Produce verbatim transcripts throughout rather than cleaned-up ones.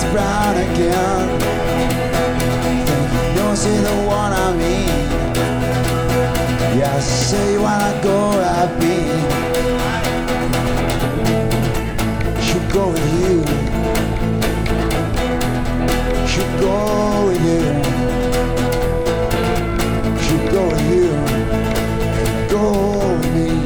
brown again. Then you see the one I mean. Yeah, say you wanna go, I've been. Should go with you. Should go with you. Should go with you. Go with me.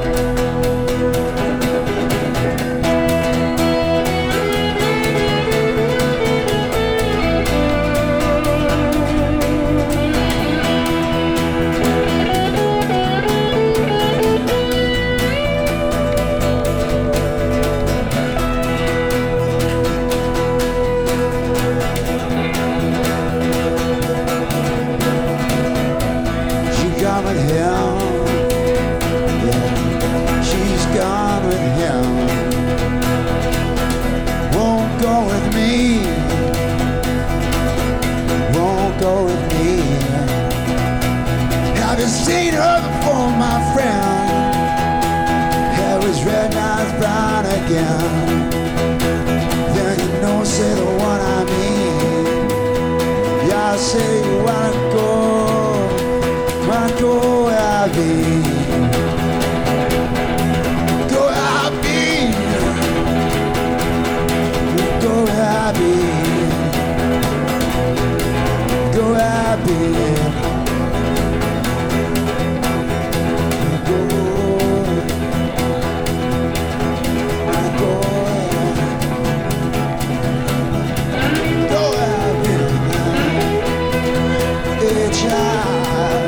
With him, yeah, she's gone with him. Won't go with me, won't go with me. Have you seen her before, my friend? Hair is red, now it's brown again. Then you know, say the one I mean. Yeah, I say you wanna go. Go I've been, go I've been, go I've been, go I've been, go, go, go I've been, a child.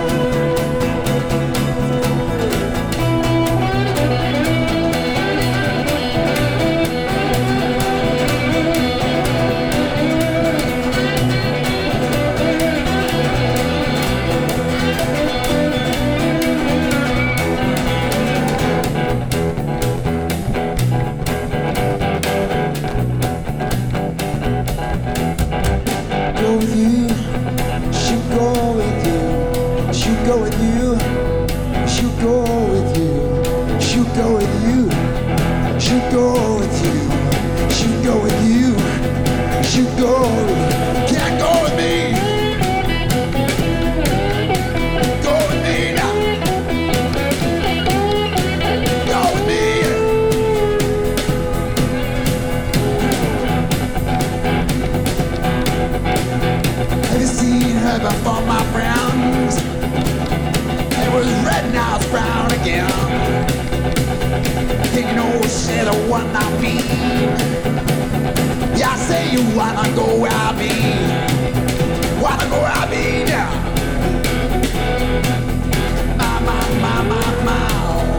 Go with you, she'll go with you, she'll go with you, she'll go with you, she'll go with you, she'll go with you, she'll go with you, she'll go with you, can't go with me, go with me now, go with me. Have you seen her before, my friends? It was red, now it's brown again. You know, say the one I mean. Yeah, I say you wanna go where I be. Wanna go where I be now. My, my, my, my, my.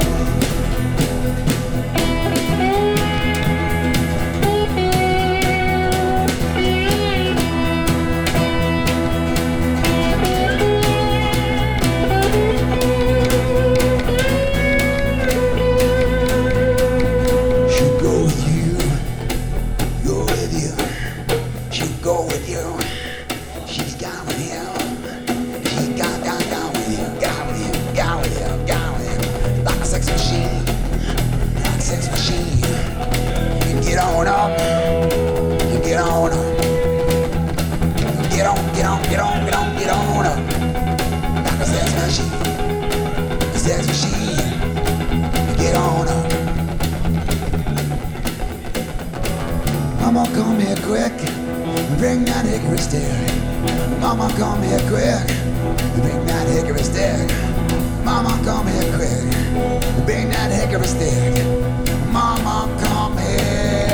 Go with you, she's gone with him. She's gone, gone, gone with you, gone with you, gone with you, gone with you. Like a sex machine, like a sex machine. You get on up, you get on up. Get on, get on, get on, get on, get on up. Like a sex machine, a sex machine. You get on up. Mama, come here quick. Bring that hickory stick. Mama, come here quick. Bring that hickory stick. Mama, come here quick. Bring that hickory stick. Mama, come here.